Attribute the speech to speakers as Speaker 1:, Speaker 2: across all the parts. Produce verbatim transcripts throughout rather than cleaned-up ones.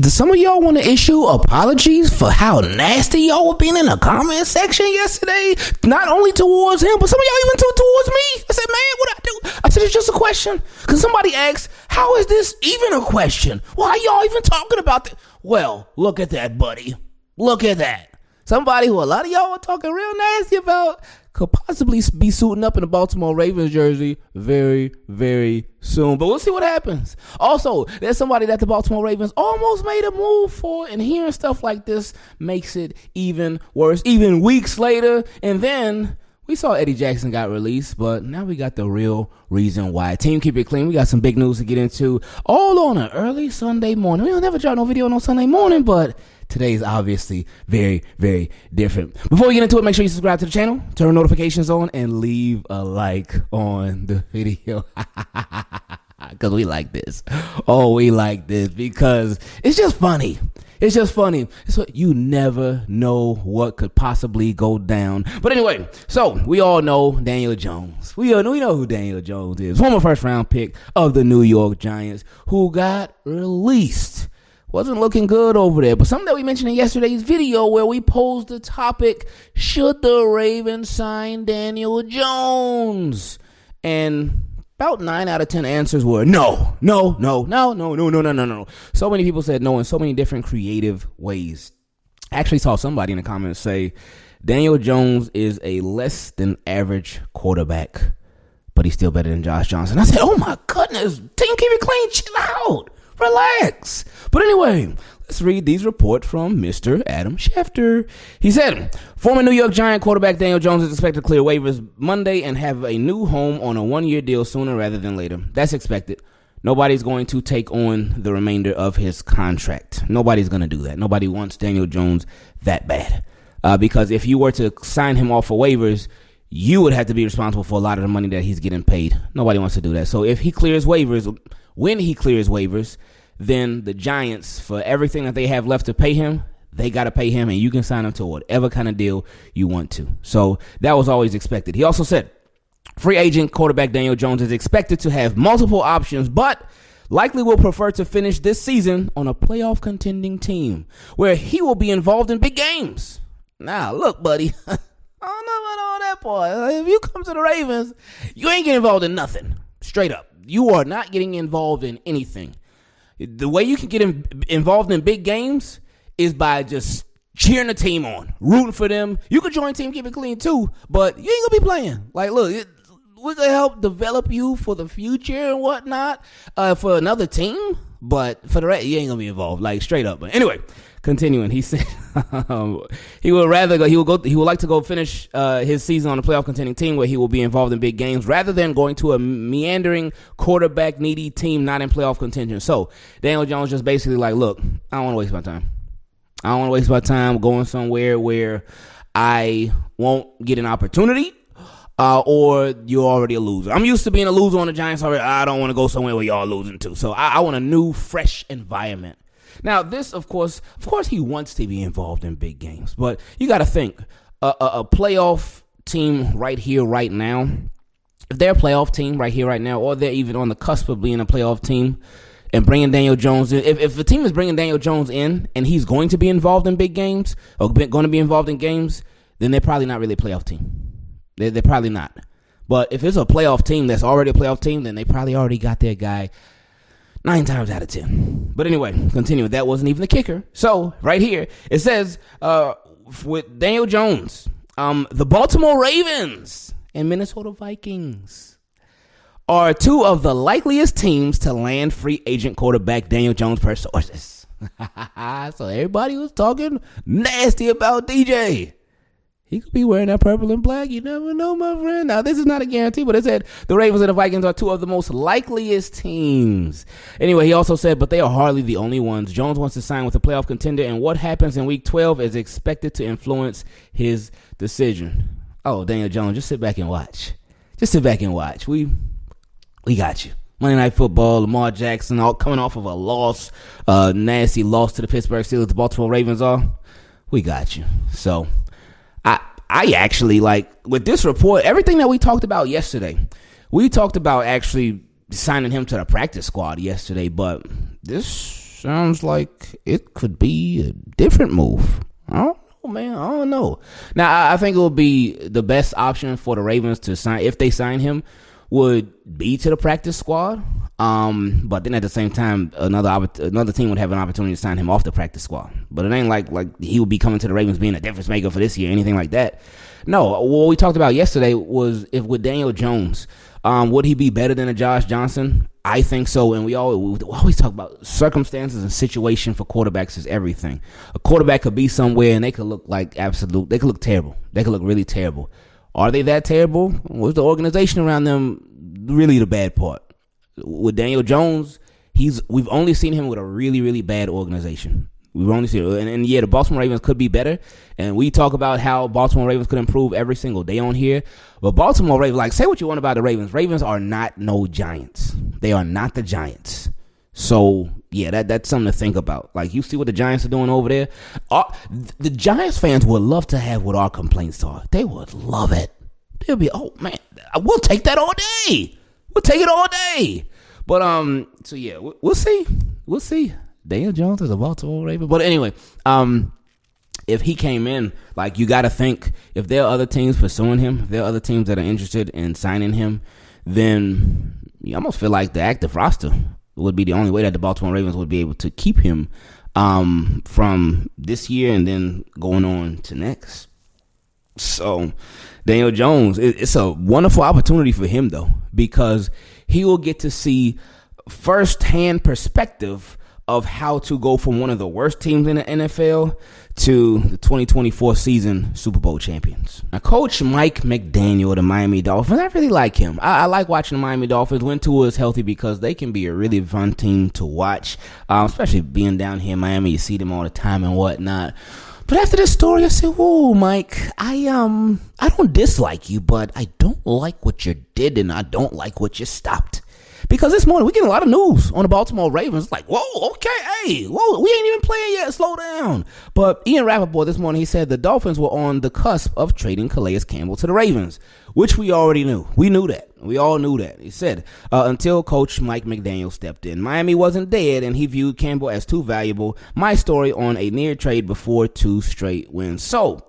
Speaker 1: Do some of y'all want to issue apologies for how nasty y'all were being in the comment section yesterday? Not only towards him, but some of y'all even to, towards me. I said, man, what I do? I said, it's just a question. Because somebody asked, how is this even a question? Why are y'all even talking about that? Well, look at that, buddy. Look at that. Somebody who a lot of y'all are talking real nasty about could possibly be suiting up in a Baltimore Ravens jersey very, very soon. But we'll see what happens. Also, there's somebody that the Baltimore Ravens almost made a move for, and hearing stuff like this makes it even worse, even weeks later. And then we saw Eddie Jackson got released, but now we got the real reason why. Team Keep It Clean. We got some big news to get into all on an early Sunday morning. We don't never drop no video on Sunday morning, but today is obviously very, very different. Before we get into it, make sure you subscribe to the channel, turn notifications on, and leave a like on the video. Because we like this. Oh, we like this because it's just funny. It's just funny. It's what you never know what could possibly go down. But anyway, so we all know Daniel Jones. We all know, we know who Daniel Jones is. Former first round pick of the New York Giants who got released. Wasn't looking good over there. But something that we mentioned in yesterday's video where we posed the topic, should the Ravens sign Daniel Jones? And about nine out of ten answers were no, no, no, no, no, no, no, no, no, no. So many people said no in so many different creative ways. I actually saw somebody in the comments say Daniel Jones is a less than average quarterback, but he's still better than Josh Johnson. I said, oh my goodness, team, keep it clean, chill out. Relax. But anyway, let's read these reports from Mister Adam Schefter. He said, former New York Giant quarterback Daniel Jones is expected to clear waivers Monday and have a new home on a one-year deal sooner rather than later. That's expected. Nobody's going to take on the remainder of his contract. Nobody's going to do that. Nobody wants Daniel Jones that bad. Uh, because if you were to sign him off for waivers, you would have to be responsible for a lot of the money that he's getting paid. Nobody wants to do that. So if he clears waivers, when he clears waivers, then the Giants, for everything that they have left to pay him, they got to pay him, and you can sign him to whatever kind of deal you want to. So that was always expected. He also said, free agent quarterback Daniel Jones is expected to have multiple options, but likely will prefer to finish this season on a playoff contending team where he will be involved in big games. Now, look, buddy, I don't know about all that part. If you come to the Ravens, you ain't getting involved in nothing. Straight up. You are not getting involved in anything. The way you can get in, involved in big games is by just cheering the team on, rooting for them. You could join Team Keep It Clean too, but you ain't gonna be playing. Like, look, it, we're gonna help develop you for the future and whatnot, uh, for another team, but for the rest, you ain't gonna be involved. Like, straight up. But anyway, continuing, he said um, he would rather go. He will go. He would like to go finish uh, his season on a playoff contending team where he will be involved in big games, rather than going to a meandering quarterback needy team not in playoff contention. So Daniel Jones just basically like, look, I don't want to waste my time. I don't want to waste my time going somewhere where I won't get an opportunity. Uh, or you're already a loser. I'm used to being a loser on the Giants already. I don't want to go somewhere where y'all losing too. So I, I want a new, fresh environment. Now, this, of course, of course, he wants to be involved in big games. But you got to think, a, a, a playoff team right here, right now, if they're a playoff team right here, right now, or they're even on the cusp of being a playoff team and bringing Daniel Jones in, if, if the team is bringing Daniel Jones in and he's going to be involved in big games or be, going to be involved in games, then they're probably not really a playoff team. They're, they're probably not. But if it's a playoff team that's already a playoff team, then they probably already got their guy nine times out of ten. But anyway, continuing. That wasn't even the kicker. So right here, it says uh, with Daniel Jones, um, the Baltimore Ravens and Minnesota Vikings are two of the likeliest teams to land free agent quarterback Daniel Jones per sources. So everybody was talking nasty about D J. He could be wearing that purple and black. You never know, my friend. Now, this is not a guarantee, but it said the Ravens and the Vikings are two of the most likeliest teams. Anyway, he also said, but they are hardly the only ones. Jones wants to sign with a playoff contender, and what happens in week twelve is expected to influence his decision. Oh, Daniel Jones, just sit back and watch. Just sit back and watch. We we got you. Monday Night Football, Lamar Jackson, all coming off of a loss, uh, nasty loss to the Pittsburgh Steelers, the Baltimore Ravens are. We got you. So, I I actually, like, with this report, everything that we talked about yesterday, we talked about actually signing him to the practice squad yesterday, but this sounds like it could be a different move. I don't know, man. I don't know. Now, I, I think it would be the best option for the Ravens to sign, if they sign him, would be to the practice squad. Um, but then at the same time, another another team would have an opportunity to sign him off the practice squad. But it ain't like like he would be coming to the Ravens being a difference maker for this year, anything like that. No, what we talked about yesterday was if with Daniel Jones, um, would he be better than a Josh Johnson? I think so, and we always, we always talk about circumstances and situation for quarterbacks is everything. A quarterback could be somewhere and they could look like absolute, they could look terrible. They could look really terrible. Are they that terrible? Was the organization around them really the bad part? With Daniel Jones, he's we've only seen him with a really, really bad organization. We've only seen it. And, and yeah, the Baltimore Ravens could be better. And we talk about how Baltimore Ravens could improve every single day on here. But Baltimore Ravens, like, say what you want about the Ravens. Ravens are not no Giants. They are not the Giants. So, yeah, that that's something to think about. Like, you see what the Giants are doing over there? Our, the Giants fans would love to have what our complaints are. They would love it. They'll be, oh, man, we'll take that all day. We'll take it all day. But, um, so, yeah, we'll, we'll see. We'll see. Daniel Jones is a Baltimore Raven. But anyway, um, if he came in, like, you got to think, if there are other teams pursuing him, if there are other teams that are interested in signing him, then you almost feel like the active roster would be the only way that the Baltimore Ravens would be able to keep him um, from this year and then going on to next. So, Daniel Jones, it, it's a wonderful opportunity for him, though, because he will get to see firsthand perspective of how to go from one of the worst teams in the N F L to the twenty twenty-four season Super Bowl champions. Now, Coach Mike McDaniel of the Miami Dolphins, I really like him. I, I like watching the Miami Dolphins when Tua is healthy because they can be a really fun team to watch, um, especially being down here in Miami. You see them all the time and whatnot. But after this story, I said, whoa, Mike, I um, I don't dislike you, but I don't like what you did and I don't like what you stopped. Because this morning, we're getting a lot of news on the Baltimore Ravens. Like, whoa, okay, hey, whoa, we ain't even playing yet. Slow down. But Ian Rappaport this morning, he said the Dolphins were on the cusp of trading Calais Campbell to the Ravens, which we already knew. We knew that. We all knew that. He said, uh, until Coach Mike McDaniel stepped in. Miami wasn't dead, and he viewed Campbell as too valuable. My story on a near trade before two straight wins. So,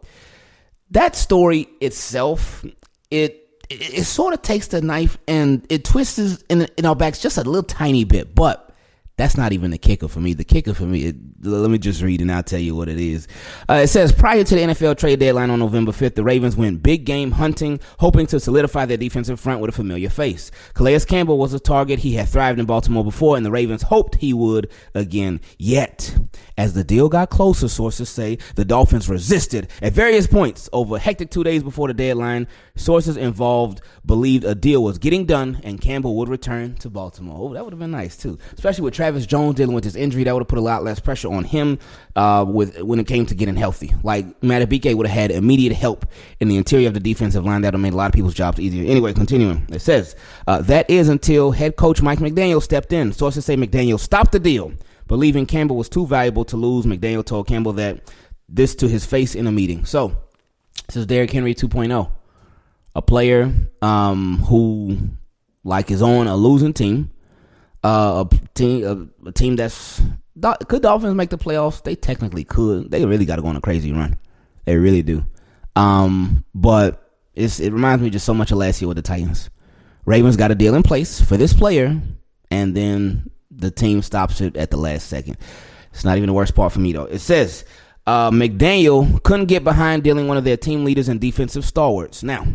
Speaker 1: that story itself, it It, it sort of takes the knife and it twists in, in our backs just a little tiny bit, but that's not even the kicker for me. The kicker for me, it, let me just read and I'll tell you what it is. Uh, it says, prior to the N F L trade deadline on November fifth, the Ravens went big game hunting, hoping to solidify their defensive front with a familiar face. Calais Campbell was a target. He had thrived in Baltimore before, and the Ravens hoped he would again. Yet, as the deal got closer, sources say, the Dolphins resisted at various points. Over a hectic two days before the deadline, sources involved believed a deal was getting done and Campbell would return to Baltimore. Oh, that would have been nice, too. Especially with Travis Jones dealing with his injury, that would have put a lot less pressure on him uh, with when it came to getting healthy. Like, Madubuike would have had immediate help in the interior of the defensive line. That would have made a lot of people's jobs easier. Anyway, continuing. It says, uh, that is until head coach Mike McDaniel stepped in. Sources say McDaniel stopped the deal, believing Campbell was too valuable to lose. McDaniel told Campbell that this to his face in a meeting. So, this is Derrick Henry two point oh. A player um, who, like, is on a losing team. Uh, a team, a, a team that's could Dolphins make the playoffs? They technically could. They really got to go on a crazy run. They really do. Um, but it's it reminds me just so much of last year with the Titans. Ravens got a deal in place for this player, and then the team stops it at the last second. It's not even the worst part for me though. It says uh, McDaniel couldn't get behind dealing one of their team leaders and defensive stalwarts. Now,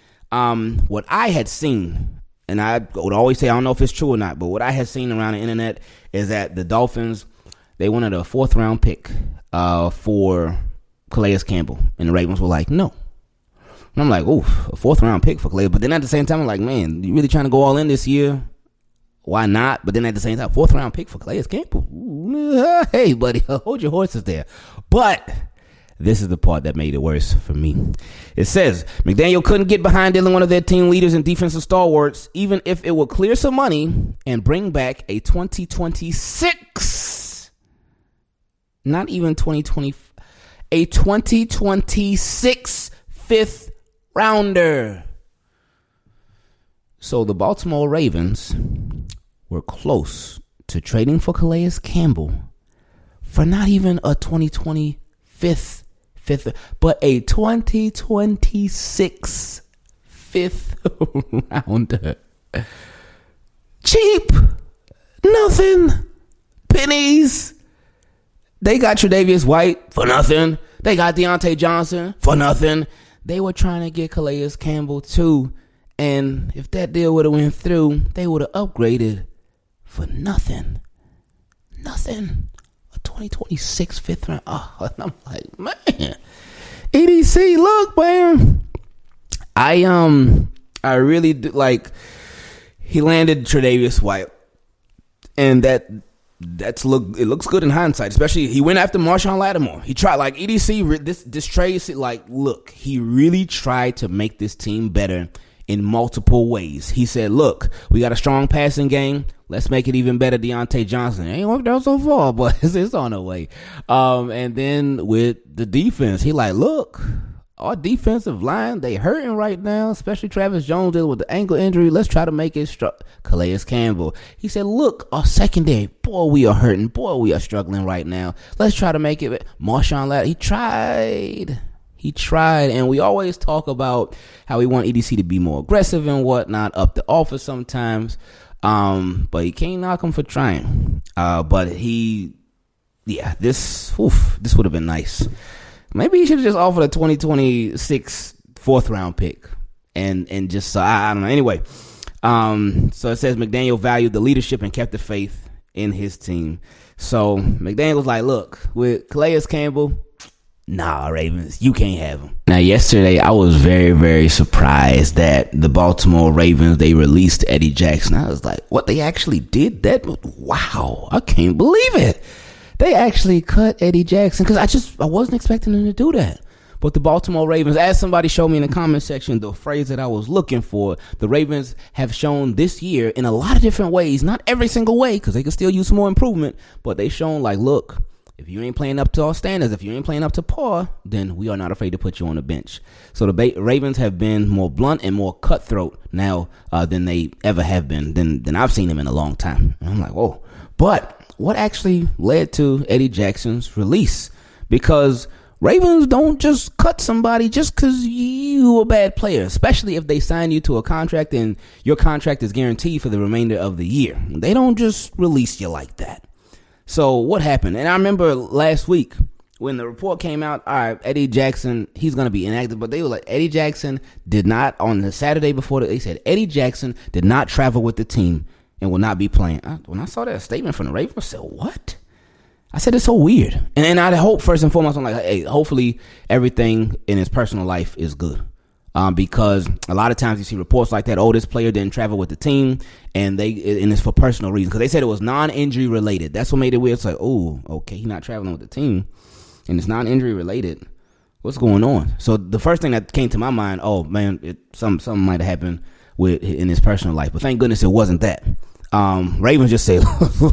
Speaker 1: um, what I had seen. And I would always say, I don't know if it's true or not, but what I had seen around the internet is that the Dolphins, they wanted a fourth round pick uh, for Calais Campbell. And the Ravens were like, no. And I'm like, oof, a fourth round pick for Calais. But then at the same time, I'm like, man, you really trying to go all in this year? Why not? But then at the same time, fourth round pick for Calais Campbell. Ooh, hey, buddy, hold your horses there. But this is the part that made it worse for me. It says, McDaniel couldn't get behind dealing one of their team leaders and defensive stalwarts, even if it would clear some money and bring back a twenty twenty-six, not even twenty twenty, a twenty twenty-six fifth rounder. So the Baltimore Ravens were close to trading for Calais Campbell for not even a twenty twenty-five fifth, but a twenty twenty-six fifth rounder. Cheap. Nothing. Pennies. They got Tre'Davious White for nothing. They got Deontay Johnson for nothing. They were trying to get Calais Campbell too. And if that deal would have went through, they would have upgraded for nothing. Nothing. A twenty twenty-six fifth round. Oh, and I'm like, man. E D C, look, man. I, um, I really do, like, he landed Tre'Davious White. And that, that's look, it looks good in hindsight, especially he went after Marshawn Lattimore. He tried, like, E D C, this, this trade, like, look, he really tried to make this team better in multiple ways. He said, look, we got a strong passing game. Let's make it even better. Deontay Johnson. It ain't worked out so far, but it's, it's on the way. Um, and then with the defense, he like, look, our defensive line, they hurting right now, especially Travis Jones dealing with the ankle injury. Let's try to make it str- Calais Campbell. He said, look, our secondary, boy, we are hurting. Boy, we are struggling right now. Let's try to make it. Marshawn Lattimore, he tried. He tried, and we always talk about how we want E D C to be more aggressive and whatnot, up the office sometimes. Um, but he can't knock him for trying. Uh, but he, yeah, this, oof, this would have been nice. Maybe he should have just offered a twenty twenty-six fourth round pick, and and just uh, I, I don't know. Anyway, um, so it says McDaniel valued the leadership and kept the faith in his team. So McDaniel was like, look, with Calais Campbell, nah, Ravens, you can't have him. Now, yesterday, I was very, very surprised that the Baltimore Ravens, they released Eddie Jackson. I was like, what, they actually did that? Wow, I can't believe it. They actually cut Eddie Jackson, because I just, I wasn't expecting them to do that. But the Baltimore Ravens, as somebody showed me in the comment section, the phrase that I was looking for, the Ravens have shown this year in a lot of different ways, not every single way, because they could still use some more improvement, but they shown like, look, if you ain't playing up to our standards, if you ain't playing up to par, then we are not afraid to put you on the bench. So the ba- Ravens have been more blunt and more cutthroat now uh, than they ever have been, than, than I've seen them in a long time. And I'm like, whoa. But what actually led to Eddie Jackson's release? Because Ravens don't just cut somebody just because you a bad player, especially if they sign you to a contract and your contract is guaranteed for the remainder of the year. They don't just release you like that. So what happened? And I remember last week when the report came out, all right, Eddie Jackson, he's going to be inactive. But they were like, Eddie Jackson did not, on the Saturday before, they said Eddie Jackson did not travel with the team and will not be playing. I, when I saw that statement from the Ravens, I said, what? I said, it's so weird. And, and I hope, first and foremost, I'm like, hey, hopefully everything in his personal life is good. Um, because a lot of times you see reports like that, oh, this player didn't travel with the team, and they and it's for personal reasons. Because they said it was non-injury related. That's what made it weird. It's like, oh, okay, he's not traveling with the team, and it's non-injury related. What's going on? So the first thing that came to my mind, oh man, it, some something might have happened with in his personal life. But thank goodness it wasn't that. Um, Ravens just say,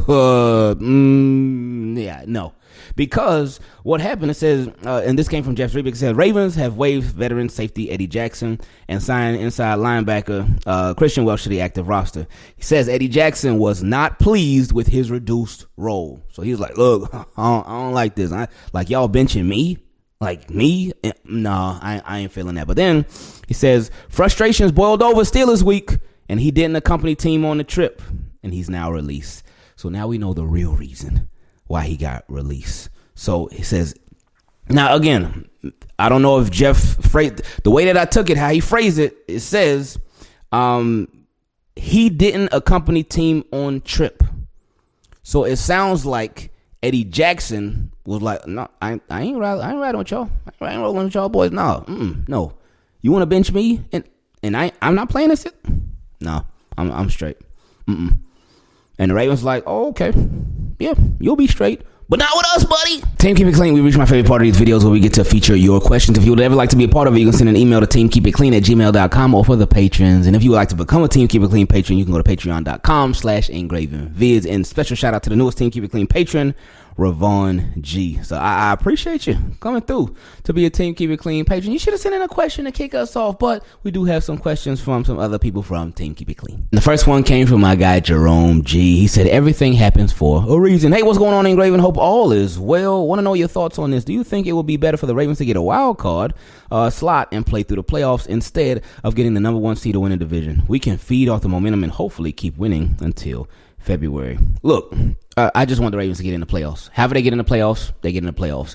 Speaker 1: mm, yeah, no. Because what happened, it says, uh, and this came from Jeff Rebick, it says, Ravens have waived veteran safety Eddie Jackson and signed inside linebacker uh, Christian Welch to the active roster. He says Eddie Jackson was not pleased with his reduced role. So he was like, look, I don't, I don't like this. I, like, y'all benching me? Like, me? No, I, I ain't feeling that. But then he says, frustrations boiled over Steelers week, and he didn't accompany team on the trip, and he's now released. So now we know the real reason why he got released. So he says, now again, I don't know if Jeff phrased the way that I took it, how he phrased it, it says, um, he didn't accompany team on trip. So it sounds like Eddie Jackson was like, no, I, I ain't riding, I ain't riding with y'all. I ain't rolling with y'all boys. No, mm-mm, no. You want to bench me and, and I, I'm not playing this? No, I'm, I'm straight. Mm-mm. And the Ravens like, oh, okay. Yeah, you'll be straight. But not with us, buddy. Team Keep It Clean. We reach my favorite part of these videos where we get to feature your questions. If you would ever like to be a part of it, you can send an email to team keep it clean at gmail dot com or for the patrons. And if you would like to become a Team Keep It Clean patron, you can go to patreon dot com slash engraving vids. And special shout out to the newest Team Keep It Clean patron, Ravon G. So I, I appreciate you coming through to be a Team Keep It Clean patron. You should have sent in a question to kick us off, but we do have some questions from some other people from Team Keep It Clean. The first one came from my guy Jerome G. He said, everything happens for a reason. Hey, what's going on, Ingraven? Hope all is well. Want to know your thoughts on this. Do you think it would be better for the Ravens to get a wild card uh, slot and play through the playoffs instead of getting the number one seed to win a division? We can feed off the momentum and hopefully keep winning until February. Look, uh, I just want the Ravens to get in the playoffs. However they get in the playoffs, they get in the playoffs.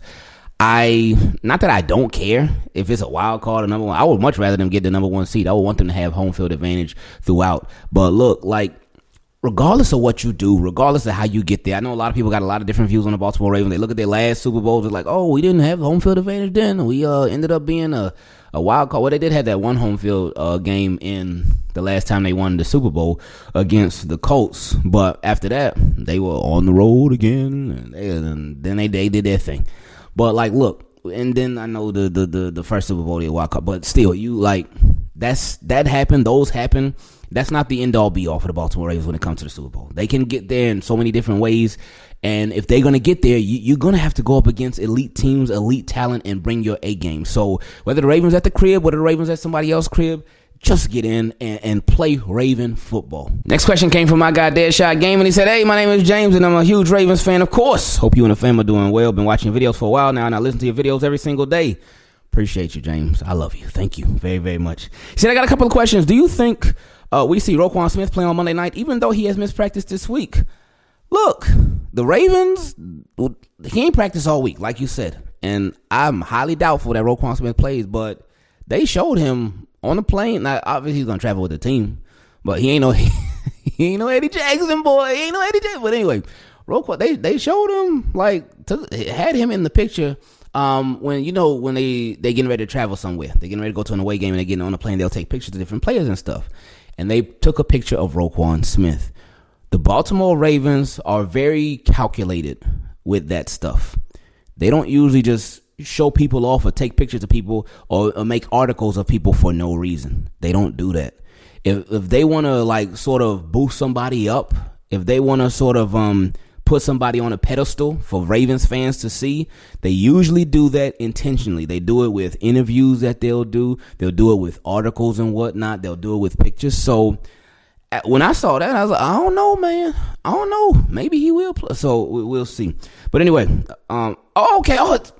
Speaker 1: I, not that I don't care if it's a wild card or number one. I would much rather them get the number one seed. I would want them to have home field advantage throughout. But look, like, regardless of what you do, regardless of how you get there, I know a lot of people got a lot of different views on the Baltimore Ravens. They look at their last Super Bowls, they're like, oh, we didn't have home field advantage then. We uh, ended up being a, a wild card. Well, they did have that one home field uh, game in the last time they won the Super Bowl against the Colts. But after that, they were on the road again, and, they, and then they, they did their thing. But, like, look, and then I know the the the, the first Super Bowl, they wild card, but still, you, like, that's that happened, those happen. That's not the end-all, be-all for the Baltimore Ravens when it comes to the Super Bowl. They can get there in so many different ways, and if they're going to get there, you, you're going to have to go up against elite teams, elite talent, and bring your A-game. So whether the Ravens at the crib, whether the Ravens at somebody else's crib, just get in and, and play Raven football. Next question came from my guy, Deadshot Game, and he said, hey, my name is James, and I'm a huge Ravens fan, of course. Hope you and the fam are doing well. Been watching your videos for a while now, and I listen to your videos every single day. Appreciate you, James. I love you. Thank you very, very much. He said, I got a couple of questions. Do you think uh, we see Roquan Smith play on Monday night, even though he has missed practice this week? Look, the Ravens, he ain't practiced all week, like you said. And I'm highly doubtful that Roquan Smith plays, but they showed him on the plane. Now, obviously, he's going to travel with the team, but he ain't no he ain't no Eddie Jackson, boy. He ain't no Eddie Jackson. But anyway, Roquan, they, they showed him, like, to, had him in the picture. Um, when, you know, when they, they getting ready to travel somewhere, they're getting ready to go to an away game and they're getting on a plane, they'll take pictures of different players and stuff. And they took a picture of Roquan Smith. The Baltimore Ravens are very calculated with that stuff. They don't usually just show people off or take pictures of people or, or make articles of people for no reason. They don't do that. If, if they want to, like, sort of boost somebody up, if they want to sort of, um, put somebody on a pedestal for Ravens fans to see, they usually do that intentionally. They do it with interviews that they'll do. They'll do it with articles and whatnot. They'll do it with pictures. So when I saw that, I was like, I don't know, man. I don't know. Maybe he will play. So we'll see. But anyway, um, oh, okay. Oh, it's,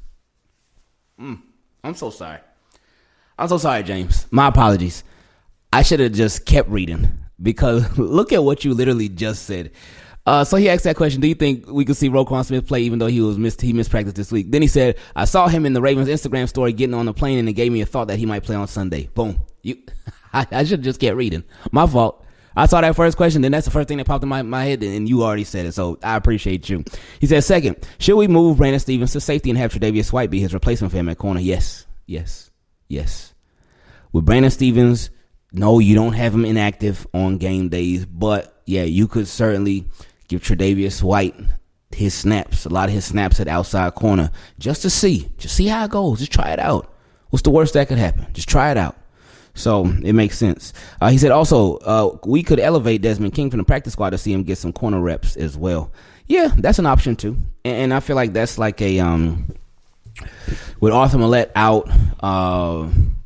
Speaker 1: mm, I'm so sorry. I'm so sorry, James. My apologies. I should have just kept reading because look at what you literally just said. Uh, so he asked that question, do you think we could see Roquan Smith play even though he was missed, he missed practice this week? Then he said, I saw him in the Ravens Instagram story getting on the plane and it gave me a thought that he might play on Sunday. Boom. You, I, I should have just kept reading. My fault. I saw that first question, then that's the first thing that popped in my, my head, and you already said it, so I appreciate you. He said, second, should we move Brandon Stephens to safety and have Tre'Davious White be his replacement for him at corner? Yes, yes, yes. With Brandon Stephens, no, you don't have him inactive on game days, but yeah, you could certainly give Tre'Davious White his snaps, a lot of his snaps at outside corner, just to see, just see how it goes. Just try it out. What's the worst that could happen? Just try it out. So it makes sense. Uh, he said also, uh, we could elevate Desmond King from the practice squad to see him get some corner reps as well. Yeah, that's an option too. And, and I feel like that's like a, um, with Arthur Millette out, uh,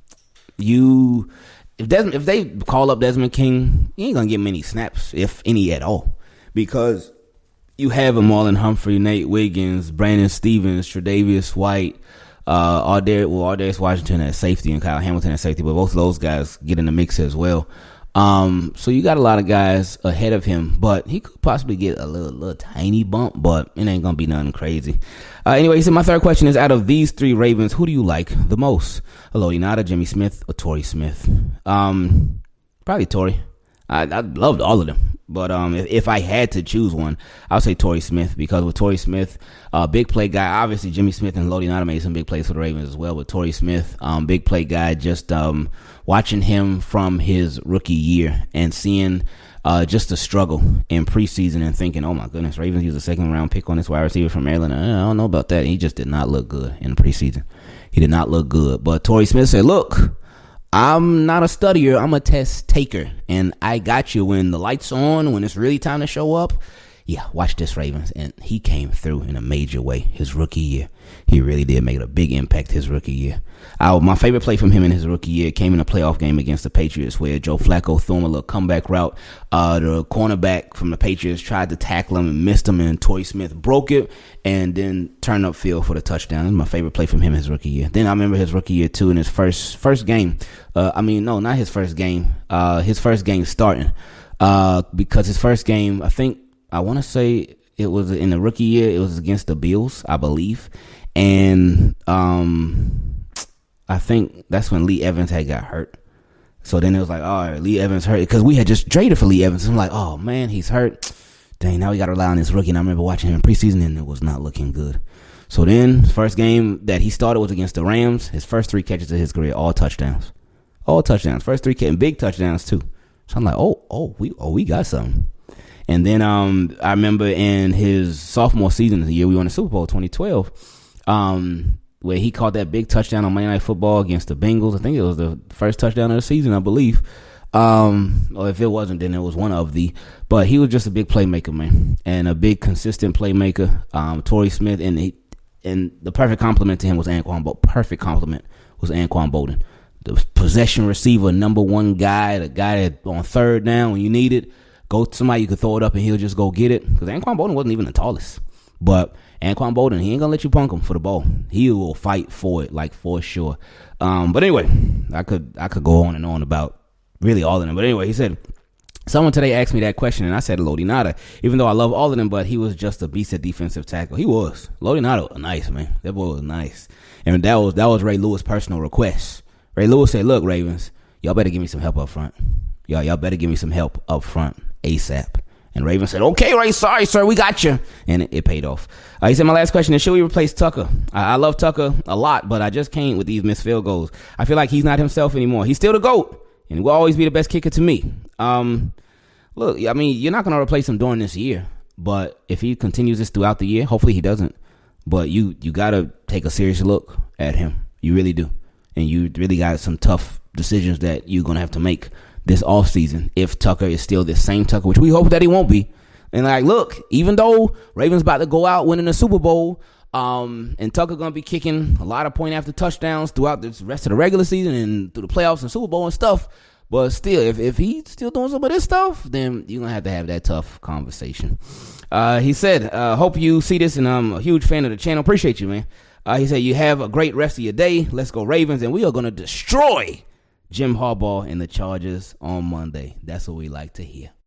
Speaker 1: you, if Desmond, if they call up Desmond King, he ain't going to get many snaps, if any at all. Because you have a Marlon Humphrey, Nate Wiggins, Brandon Stephens, Tre'Davious White, uh, Ardarius, well, Ardarius Washington at safety and Kyle Hamilton at safety, but both of those guys get in the mix as well. Um, so you got a lot of guys ahead of him, but he could possibly get a little, little tiny bump, but it ain't gonna be nothing crazy. Uh, anyway, he said, my third question is, out of these three Ravens, who do you like the most? Haloti Ngata, Jimmy Smith, or Torrey Smith? Um, probably Torrey. I, I loved all of them. But um, if, if I had to choose one, I would say Torrey Smith, because with Torrey Smith, uh, big play guy. Obviously, Jimmy Smith and Haloti Ngata made some big plays for the Ravens as well. But Torrey Smith, um, big play guy. Just um, watching him from his rookie year and seeing uh, just the struggle in preseason and thinking, oh my goodness, Ravens used a second round pick on this wide receiver from Maryland. I don't know about that. He just did not look good in the preseason. He did not look good. But Torrey Smith said, look, I'm not a studier. I'm a test taker. And I got you when the light's on, when it's really time to show up. Yeah, watch this, Ravens. And he came through in a major way his rookie year. He really did make a big impact his rookie year. Uh, my favorite play from him in his rookie year came in a playoff game against the Patriots where Joe Flacco threw him a little comeback route. Uh, the cornerback from the Patriots tried to tackle him and missed him, and Torrey Smith broke it and then turned upfield for the touchdown. That's my favorite play from him his rookie year. Then I remember his rookie year, too, in his first first game. Uh, I mean, no, not his first game. Uh, his first game starting. Uh, because his first game, I think, I want to say it was in the rookie year. It was against the Bills, I believe. And um, I think that's when Lee Evans had got hurt. So then it was like, all right, Lee Evans hurt. Because we had just traded for Lee Evans. I'm like, oh, man, he's hurt. Dang, now we got to rely on this rookie. And I remember watching him in preseason, and it was not looking good. So then, first game that he started was against the Rams. His first three catches of his career, all touchdowns. All touchdowns. First three catches, big touchdowns, too. So I'm like, oh, oh, we oh, we got something. And then um, I remember in his sophomore season, the year we won the Super Bowl, twenty twelve, um, where he caught that big touchdown on Monday Night Football against the Bengals. I think it was the first touchdown of the season, I believe. Um, or if it wasn't, then it was one of the. But he was just a big playmaker, man, and a big consistent playmaker. Um, Torrey Smith, and he, and the perfect compliment to him was Anquan Boldin. Perfect compliment was Anquan Boldin. The possession receiver, number one guy, the guy that on third down when you need it. Go to somebody you could throw it up and he'll just go get it. Because Anquan Boldin wasn't even the tallest. But Anquan Boldin, he ain't going to let you punk him for the ball. He will fight for it, like for sure. Um, but anyway, I could I could go on and on about really all of them. But anyway, he said, someone today asked me that question, and I said Lodi Nada. Even though I love all of them, but he was just a beast at defensive tackle. He was. Lodi Nada was nice, man. That boy was nice. And that was, that was Ray Lewis' personal request. Ray Lewis said, look, Ravens, y'all better give me some help up front. Y'all, y'all better give me some help up front ASAP. And Raven said, okay, Ray, sorry, sir, we got you. And it, it paid off. Uh, he said, my last question is, should we replace Tucker? I, I love Tucker a lot, but I just can't with these missed field goals. I feel like he's not himself anymore. He's still the GOAT, and will always be the best kicker to me. Um, look, I mean, you're not going to replace him during this year, but if he continues this throughout the year, hopefully he doesn't. But you, you got to take a serious look at him. You really do. And you really got some tough decisions that you're going to have to make this offseason if Tucker is still the same Tucker, which we hope that he won't be. And like, look, even though Ravens about to go out winning the Super Bowl, um, and Tucker going to be kicking a lot of point after touchdowns throughout the rest of the regular season and through the playoffs and Super Bowl and stuff, but still, if, if he's still doing some of this stuff, then you're going to have to have that tough conversation. Uh, he said, uh, hope you see this, and I'm a huge fan of the channel. Appreciate you, man. Uh, he said, you have a great rest of your day. Let's go Ravens, and we are going to destroy Jim Harbaugh and the Chargers on Monday. That's what we like to hear.